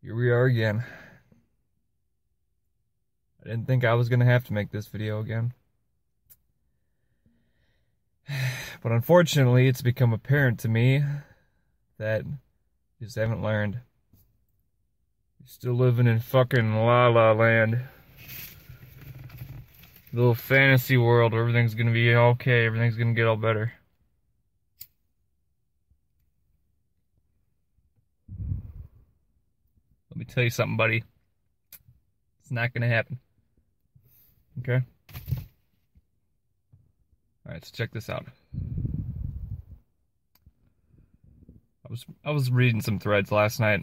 Here we are again. I didn't think I was gonna have to make this video again. But unfortunately, it's become apparent to me that you just haven't learned. You're still living in fucking La La Land. Little fantasy world where everything's gonna be okay, everything's gonna get all better. Let me tell you something, buddy. It's not gonna happen. Okay? Alright, so check this out. I was reading some threads last night.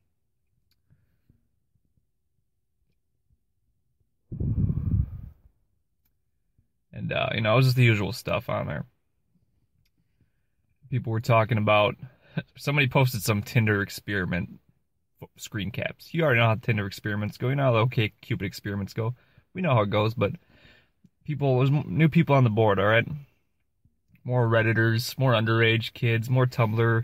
And it was just the usual stuff on there. People were talking about somebody posted some Tinder experiment screen caps. You already know how Tinder experiments go. You know how the OkCupid experiments go. We know how it goes, but there's new people on the board, all right? More Redditors, more underage kids, more Tumblr,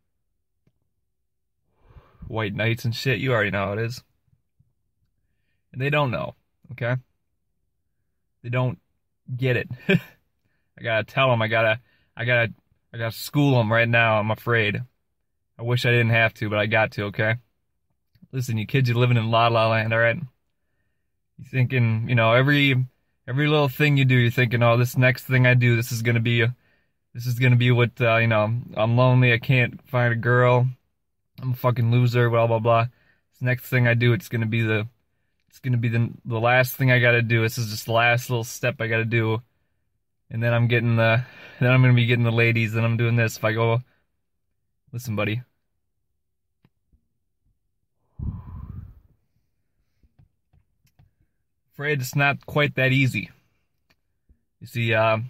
white knights and shit. You already know how it is. And they don't know, okay? They don't get it. I gotta tell them. I gotta school them right now. I'm afraid. I wish I didn't have to, but I got to. Okay. Listen, you kids, you're living in La La Land. All right. You're thinking, every little thing you do, you're thinking, oh, this next thing I do, this is gonna be what, I'm lonely. I can't find a girl. I'm a fucking loser. Blah blah blah. This next thing I do, it's gonna be the last thing I gotta do. This is just the last little step I gotta do. And then I'm gonna be getting the ladies, and I'm doing this. If I go, listen, buddy. Afraid it's not quite that easy. You see,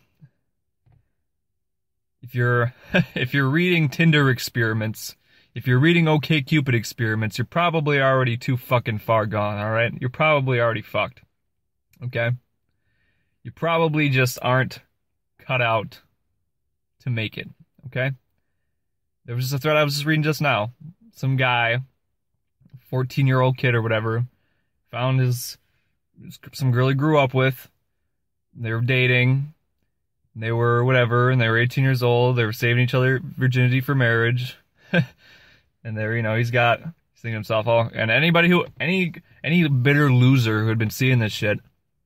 if you're reading Tinder experiments, if you're reading OkCupid experiments, you're probably already too fucking far gone, alright? You're probably already fucked. Okay? You probably just aren't cut out to make it. Okay? There was just a thread I was just reading just now. Some guy, 14-year-old kid or whatever, found some girl he grew up with. They were dating. They were whatever, and they were 18 years old. They were saving each other virginity for marriage. And they're, he's thinking to himself, oh, and any bitter loser who had been seeing this shit,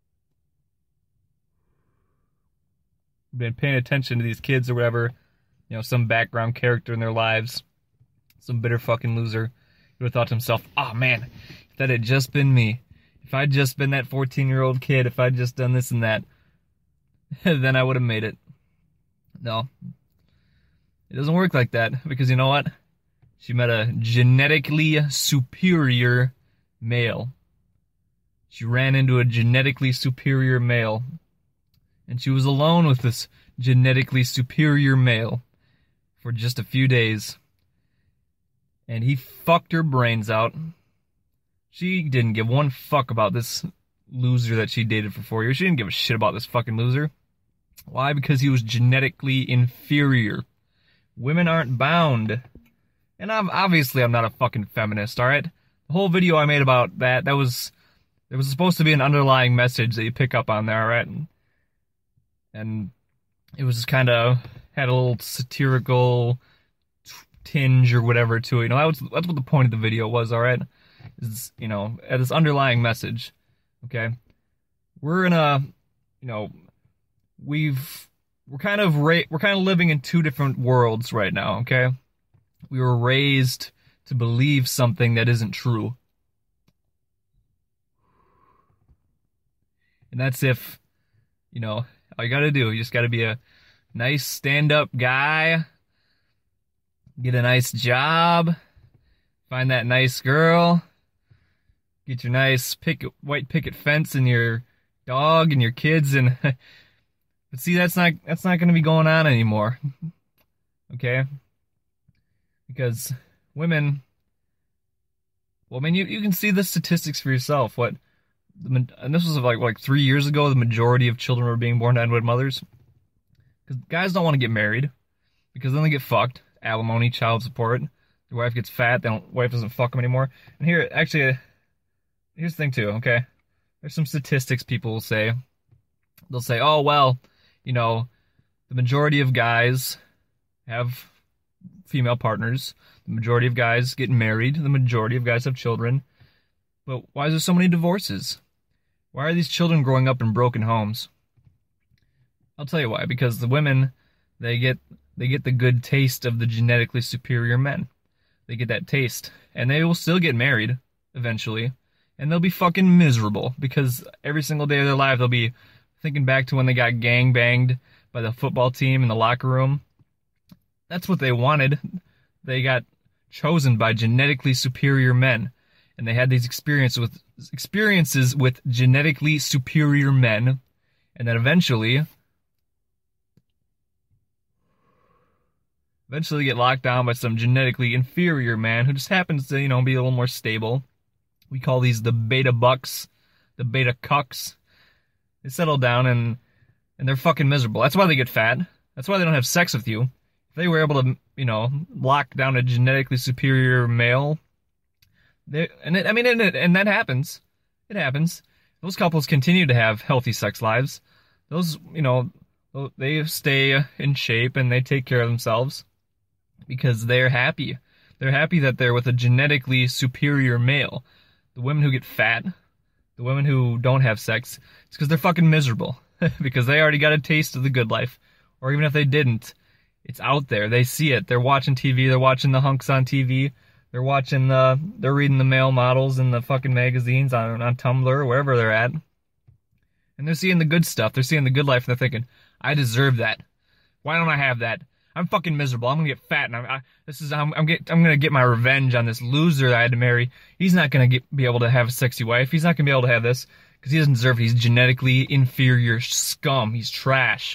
been paying attention to these kids or whatever, some background character in their lives, some bitter fucking loser, who would have thought to himself, oh man, if that had just been me, if I'd just been that 14-year-old kid, if I'd just done this and that, then I would have made it. No. It doesn't work like that, because you know what? She met a genetically superior male. She ran into a genetically superior male. And she was alone with this genetically superior male for just a few days. And he fucked her brains out. She didn't give one fuck about this loser that she dated for 4 years. She didn't give a shit about this fucking loser. Why? Because he was genetically inferior. Women aren't bound. And obviously I'm not a fucking feminist, alright? The whole video I made about that, there was supposed to be an underlying message that you pick up on there, alright? And it was just kind of had a little satirical tinge or whatever to it. That's what the point of the video was, alright? Is, at this underlying message, okay? We're in a, we're kind of living in two different worlds right now, okay? We were raised to believe something that isn't true. And that's if, all you gotta do, you just gotta be a nice stand-up guy, get a nice job, find that nice girl, get your nice white picket fence and your dog and your kids, and but see, that's not gonna be going on anymore. Okay? Because women, well, I mean, you can see the statistics for yourself. And this was like 3 years ago, the majority of children were being born to unwed mothers. Because guys don't want to get married, because then they get fucked, alimony, child support. Their wife gets fat. Wife doesn't fuck them anymore. And here, actually, here's the thing too. Okay, there's some statistics people will say. They'll say, oh well, you know, the majority of guys have female partners. The majority of guys get married. The majority of guys have children. But why is there so many divorces? Why are these children growing up in broken homes? I'll tell you why. Because the women, they get the good taste of the genetically superior men. They get that taste. And they will still get married eventually. And they'll be fucking miserable. Because every single day of their life, they'll be thinking back to when they got gangbanged by the football team in the locker room. That's what they wanted. They got chosen by genetically superior men. And they had these experiences with genetically superior men. And then eventually get locked down by some genetically inferior man who just happens to, be a little more stable. We call these the beta bucks, the beta cucks. They settle down and they're fucking miserable. That's why they get fat. That's why they don't have sex with you. If they were able to, lock down a genetically superior male, and that happens. It happens. Those couples continue to have healthy sex lives. Those, they stay in shape and they take care of themselves because they're happy. They're happy that they're with a genetically superior male. The women who get fat, the women who don't have sex, it's because they're fucking miserable. Because they already got a taste of the good life. Or even if they didn't, it's out there. They see it. They're watching TV. They're watching the hunks on TV. They're watching they're reading the male models in the fucking magazines on Tumblr or wherever they're at. And they're seeing the good stuff. They're seeing the good life and they're thinking, I deserve that. Why don't I have that? I'm fucking miserable. I'm gonna get fat, and I'm gonna get my revenge on this loser that I had to marry. He's not gonna be able to have a sexy wife. He's not gonna be able to have this because he doesn't deserve it. He's genetically inferior scum. He's trash.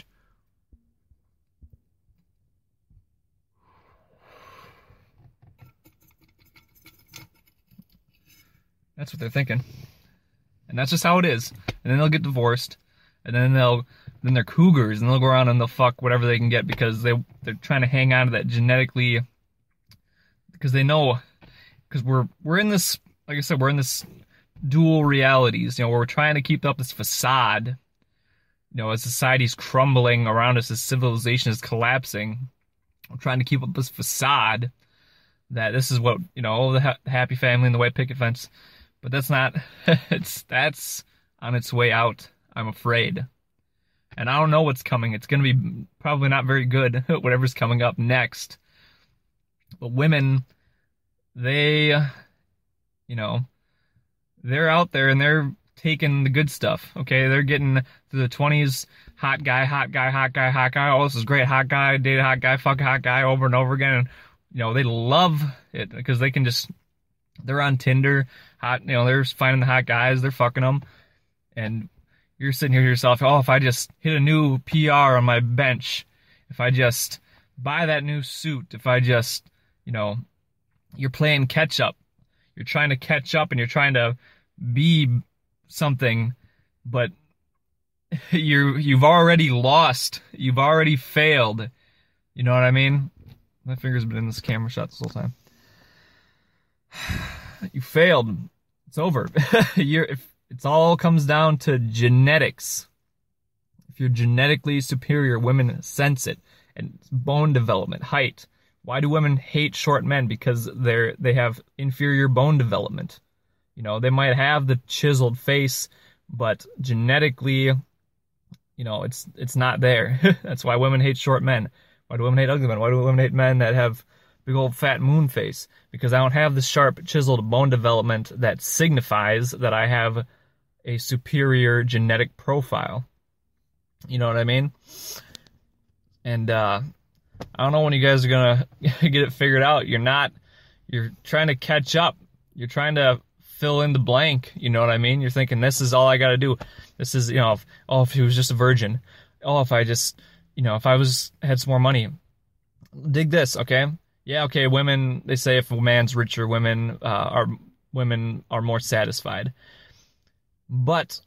That's what they're thinking, and that's just how it is. And then they'll get divorced, and then they're cougars, and they'll go around and they'll fuck whatever they can get because they're trying to hang on to that genetically. Because they know, because we're in this, like I said, we're in this dual realities, where we're trying to keep up this facade, as society's crumbling around us, as civilization is collapsing. We're trying to keep up this facade that this is what, the happy family and the white picket fence. But that's not, that's on its way out, I'm afraid. And I don't know what's coming. It's going to be probably not very good, whatever's coming up next. But women, they, they're out there and they're taking the good stuff, okay? They're getting through the 20s, hot guy, hot guy, hot guy, hot guy. Oh, this is great, hot guy, date a hot guy, fuck a hot guy over and over again. And, they love it because they can just, they're on Tinder, hot, they're finding the hot guys, they're fucking them. And you're sitting here to yourself, oh, if I just hit a new PR on my bench, if I just buy that new suit, if I just, you're playing catch up. You're trying to catch up and you're trying to be something, but you've already lost. You've already failed. You know what I mean? My finger's been in this camera shot this whole time. You failed. It's over. If it all comes down to genetics. If you're genetically superior, women sense it. And bone development, height. Why do women hate short men? Because they have inferior bone development. They might have the chiseled face, but genetically, it's not there. That's why women hate short men. Why do women hate ugly men? Why do women hate men that have big old fat moon face? Because I don't have the sharp chiseled bone development that signifies that I have a superior genetic profile. You know what I mean? And I don't know when you guys are gonna get it figured out. You're trying to catch up. You're trying to fill in the blank. You know what I mean? You're thinking, this is all I gotta do. This is, if he was just a virgin. Oh, if I just, if I had some more money. Dig this, okay? Yeah, okay, women, they say if a man's richer, women are more satisfied. But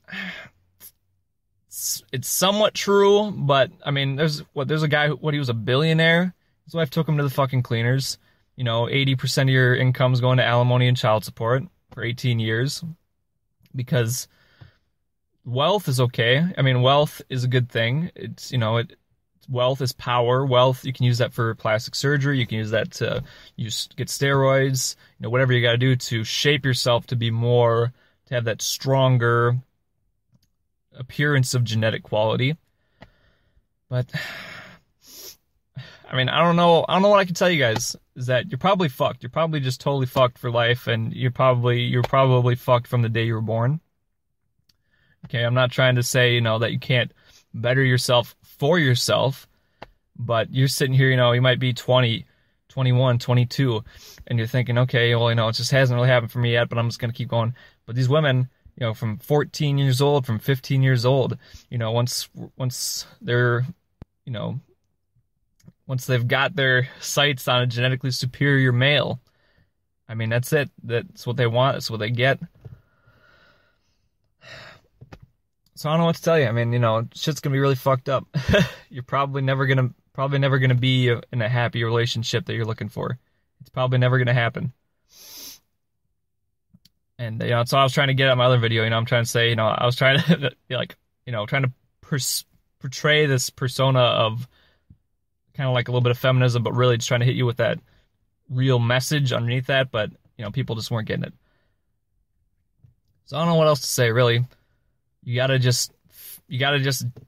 it's somewhat true, but I mean, there's a guy he was a billionaire. His wife took him to the fucking cleaners, 80% of your income's going to alimony and child support for 18 years because wealth is okay. I mean, wealth is a good thing. It's, wealth is power. Wealth, you can use that for plastic surgery. You can use that to get steroids, whatever you got to do to shape yourself to be more, to have that stronger appearance of genetic quality. But I mean, I don't know what I can tell you guys is that you're probably fucked. You're probably just totally fucked for life, and you're probably fucked from the day you were born. Okay, I'm not trying to say, that you can't better yourself for yourself, but you're sitting here, you might be 20, 21, 22, and you're thinking, okay, well, it just hasn't really happened for me yet, but I'm just going to keep going. But these women, from 14 years old, from 15 years old, once they're, once they've got their sights on a genetically superior male, I mean, that's it. That's what they want. That's what they get. So I don't know what to tell you. I mean, shit's gonna be really fucked up. You're probably never gonna be in a happy relationship that you're looking for. It's probably never gonna happen. And so I was trying to get at my other video. I'm trying to say, I was trying to trying to portray this persona of kind of like a little bit of feminism, but really just trying to hit you with that real message underneath that. But people just weren't getting it. So I don't know what else to say, really. You gotta just, you gotta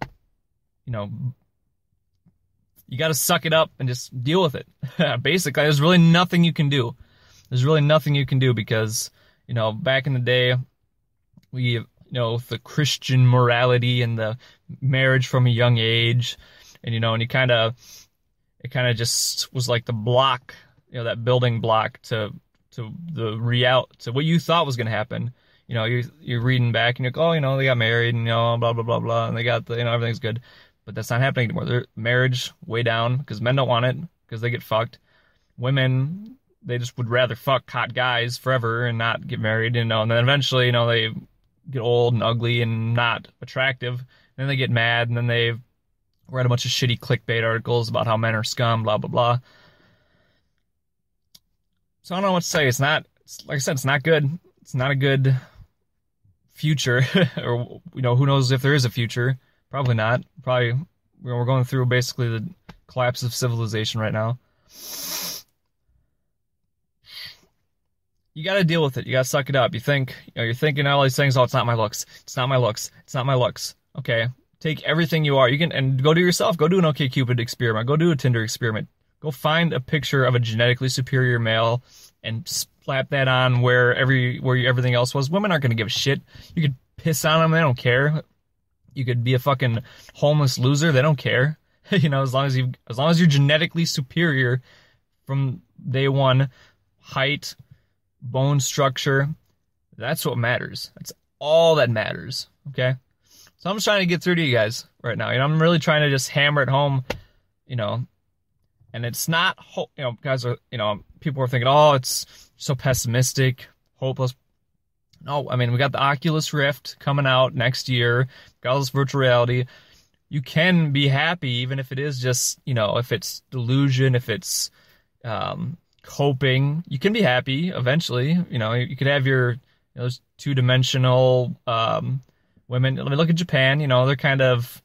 suck it up and just deal with it. Basically, there's really nothing you can do. There's really nothing you can do because, back in the day, we, the Christian morality and the marriage from a young age, and, and it kind of just was like the block, that building block to what you thought was going to happen. You're reading back and you're like, oh, they got married and, blah, blah, blah, blah, and they got the, everything's good. But that's not happening anymore. Their marriage way down because men don't want it because they get fucked. Women, they just would rather fuck hot guys forever and not get married, and then eventually, they get old and ugly and not attractive. And then they get mad and then they read a bunch of shitty clickbait articles about how men are scum, blah, blah, blah. So I don't know what to say. Like I said, it's not good. It's not a good future, or who knows if there is a future. Probably not. Probably we're going through basically the collapse of civilization right now. You got to deal with it. You got to suck it up. You think you're thinking all these things. Oh, it's not my looks. It's not my looks. It's not my looks. Okay, take everything you are. You can and go do yourself. Go do an OkCupid experiment. Go do a Tinder experiment. Go find a picture of a genetically superior male and slap that on where everything else was. Women aren't going to give a shit. You could piss on them. They don't care. You could be a fucking homeless loser. They don't care. As long as you're genetically superior from day one, height, bone structure, that's what matters. That's all that matters. Okay. So I'm just trying to get through to you guys right now. I'm really trying to just hammer it home, and it's not, guys are, people are thinking, oh, it's so pessimistic, hopeless. No, I mean, we got the Oculus Rift coming out next year, got all this virtual reality. You can be happy, even if it is just, if it's delusion, if it's coping, you can be happy eventually. You could have your, those two-dimensional women. Let me look at Japan, they're kind of,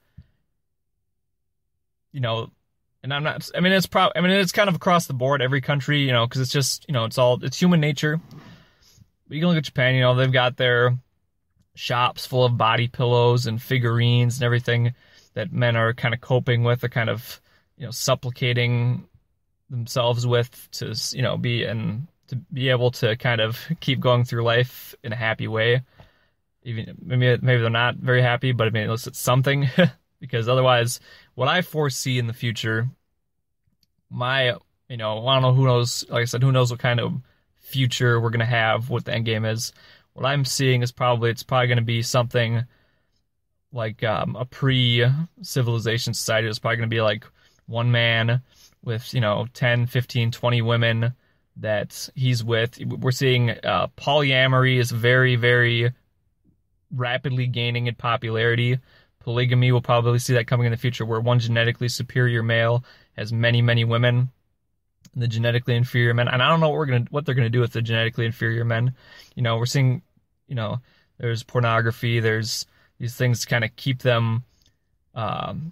and I'm not, it's kind of across the board, every country, because it's just, it's human nature. But you can look at Japan, they've got their shops full of body pillows and figurines and everything that men are kind of coping with, or kind of, supplicating themselves with to, to be able to kind of keep going through life in a happy way. Even maybe they're not very happy, but at least it's something. Because otherwise, what I foresee in the future, I don't know, who knows, like I said, who knows what kind of future we're going to have, what the end game is. What I'm seeing is it's probably going to be something like a pre-civilization society. It's probably going to be like one man with, 10, 15, 20 women that he's with. We're seeing polyamory is very, very rapidly gaining in popularity. Polygamy, we'll probably see that coming in the future, where one genetically superior male has many, many women. and the genetically inferior men. And I don't know what they're gonna do with the genetically inferior men. You know, we're seeing, you know, there's pornography, there's these things to kind of keep them down,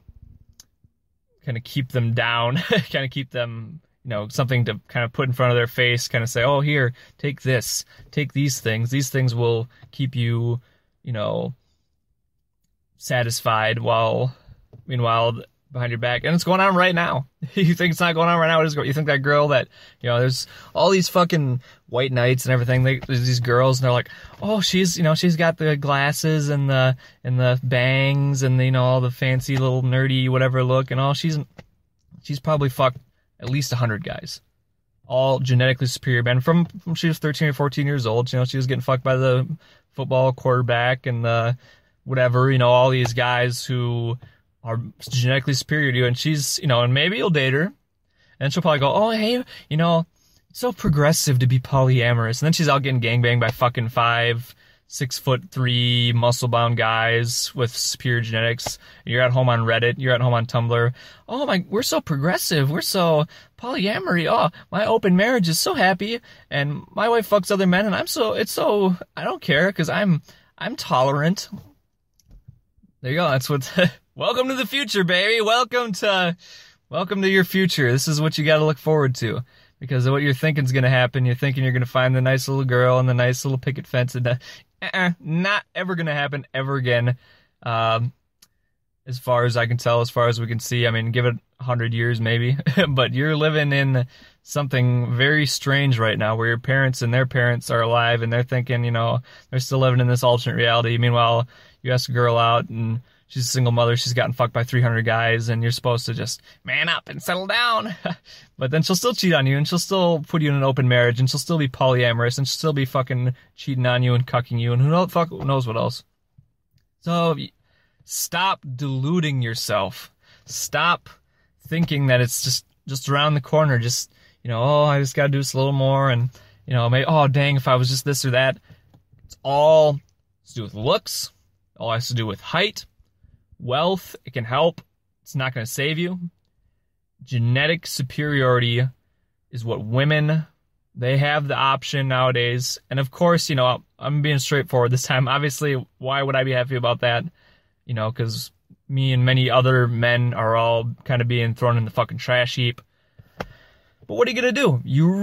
kind of keep them, you know, something to kind of put in front of their face, kind of say, oh, here, take this, take these things. These things will keep you, you know, satisfied meanwhile behind your back. And it's going on right now. You think it's not going on right now? You think that girl that, you know, there's all these fucking white knights and everything. There's these girls and they're like, oh, she's got the glasses and the bangs and, you know, all the fancy little nerdy whatever look, and all she's probably fucked at least 100 guys. All genetically superior men from she was 13 or 14 years old. You know, she was getting fucked by the football quarterback and the whatever, you know, all these guys who are genetically superior to you, and she's, you know, and maybe you'll date her, and she'll probably go, oh, hey, you know, it's so progressive to be polyamorous, and then she's out getting gangbanged by fucking 6'3" muscle-bound guys with superior genetics. You're at home on Reddit, you're at home on Tumblr. Oh my, we're so progressive, we're so polyamory. Oh, my open marriage is so happy, and my wife fucks other men, and I don't care because I'm tolerant. There you go. That's what. Welcome to the future, baby. Welcome to your future. This is what you got to look forward to, because of what you're thinking is going to happen. You're thinking you're going to find the nice little girl and the nice little picket fence, and not ever going to happen ever again. As far as I can tell, as far as we can see. I mean, give it 100 years maybe, but you're living in something very strange right now, where your parents and their parents are alive, and they're thinking, you know, they're still living in this alternate reality. Meanwhile, you ask a girl out, and she's a single mother. She's gotten fucked by 300 guys, and you're supposed to just man up and settle down. But then she'll still cheat on you, and she'll still put you in an open marriage, and she'll still be polyamorous, and she'll still be fucking cheating on you and cucking you, and who knows what else. So stop deluding yourself. Stop thinking that it's just around the corner. Just, you know, oh, I just got to do this a little more, and, you know, maybe, oh, dang, if I was just this or that. It's all to do with looks. All has to do with height, wealth. It can help. It's not going to save you. Genetic superiority is what women, they have the option nowadays. And of course, you know, I'm being straightforward this time. Obviously, why would I be happy about that? You know, because me and many other men are all kind of being thrown in the fucking trash heap. But what are you going to do?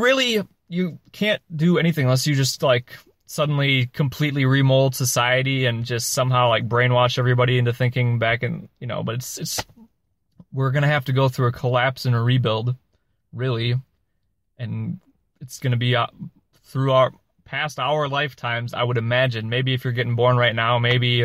You can't do anything unless you just, like, suddenly completely remold society and just somehow, like, brainwash everybody into thinking back and, you know, but it's we're going to have to go through a collapse and a rebuild, really. And it's going to be through our lifetimes, I would imagine. Maybe if you're getting born right now, maybe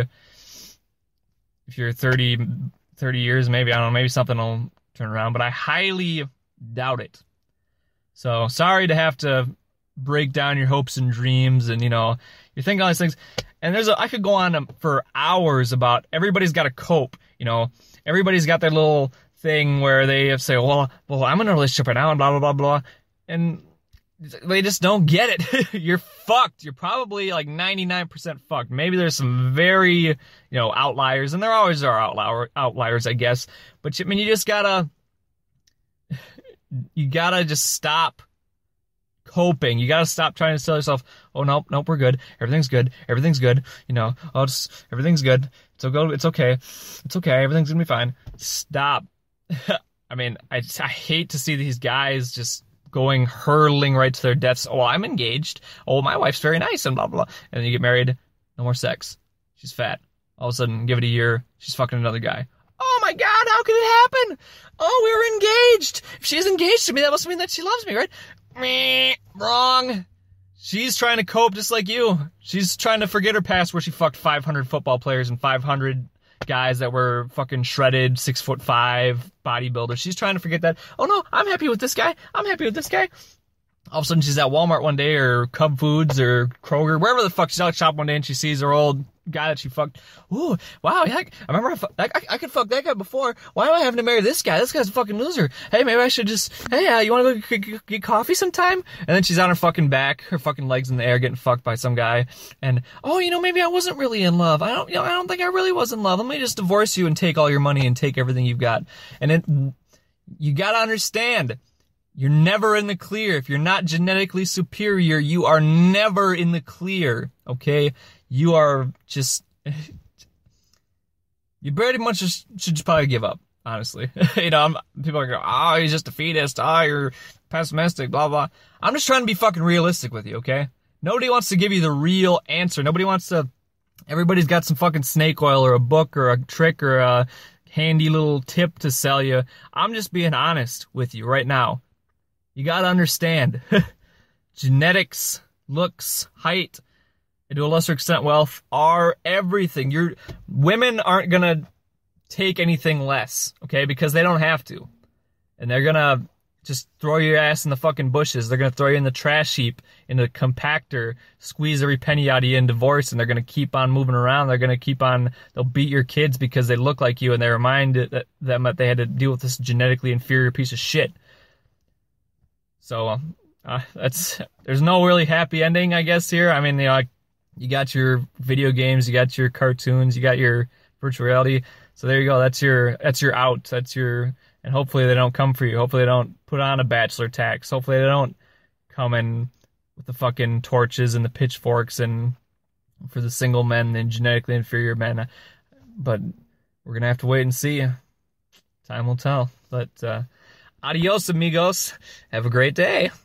if you're 30 years, maybe, I don't know, maybe something will turn around, but I highly doubt it. So sorry to have to break down your hopes and dreams, and, you know, you're thinking all these things, and I could go on for hours about everybody's got to cope, you know, everybody's got their little thing where they have to say, well, I'm in a relationship right now, and blah, blah, blah, blah, and they just don't get it. You're fucked. You're probably like 99% fucked. Maybe there's some very, you know, outliers, and there always are outliers, I guess, but I mean, you gotta just stop coping. You gotta stop trying to tell yourself, oh, nope, we're good. Everything's good. You know, everything's good. It's okay. Everything's gonna be fine. Stop. I mean, I hate to see these guys just hurling right to their deaths. Oh, I'm engaged. Oh, my wife's very nice, and blah, blah, blah. And then you get married, no more sex. She's fat. All of a sudden, give it a year, she's fucking another guy. Oh my God, how could it happen? Oh, we were engaged. If she's engaged to me, that must mean that she loves me, right? Meh, wrong. She's trying to cope just like you. She's trying to forget her past where she fucked 500 football players and 500 guys that were fucking shredded, 6'5" bodybuilders. She's trying to forget that. Oh no, I'm happy with this guy. All of a sudden, she's at Walmart one day, or Cub Foods, or Kroger, wherever the fuck. She's out shop one day, and she sees her old guy that she fucked. Ooh, wow, heck, I remember I could fuck that guy before. Why am I having to marry this guy? This guy's a fucking loser. Hey, maybe I should just, you want to go get coffee sometime? And then she's on her fucking back, her fucking legs in the air, getting fucked by some guy. And, oh, you know, maybe I wasn't really in love. I don't think I really was in love. Let me just divorce you and take all your money and take everything you've got. And then, you gotta understand, You're never in the clear. If you're not genetically superior, you are never in the clear, okay? You are just... You pretty much should probably give up, honestly. People are going, oh, he's just a fetus. Oh, you're pessimistic, blah, blah. I'm just trying to be fucking realistic with you, okay? Nobody wants to give you the real answer. Nobody wants to... Everybody's got some fucking snake oil or a book or a trick or a handy little tip to sell you. I'm just being honest with you right now. You gotta understand. Genetics, looks, height, and to a lesser extent wealth are everything. Women aren't gonna take anything less, okay? Because they don't have to. And they're gonna just throw your ass in the fucking bushes. They're gonna throw you in the trash heap, in the compactor, squeeze every penny out of you in divorce, and they're gonna keep on moving around. They're gonna they'll beat your kids because they look like you, and they remind them that they had to deal with this genetically inferior piece of shit. So, there's no really happy ending, I guess, here. I mean, you got your video games, you got your cartoons, you got your virtual reality. So there you go. That's your out. And hopefully they don't come for you. Hopefully they don't put on a bachelor tax. Hopefully they don't come in with the fucking torches and the pitchforks and for the single men and genetically inferior men. But we're going to have to wait and see. Time will tell. But adios, amigos. Have a great day.